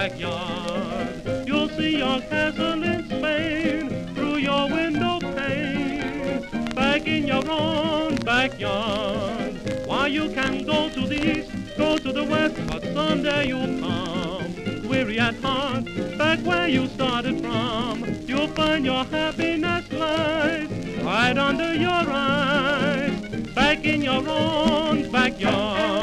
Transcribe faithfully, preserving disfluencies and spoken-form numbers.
backyard. You'll see your castle in Spain through your window pane, back in your own backyard. Why, you can go to the east, go to the west, but someday you'll come, weary at heart, back where you started from. You'll find your happiness lies right under your eyes, back in your own backyard.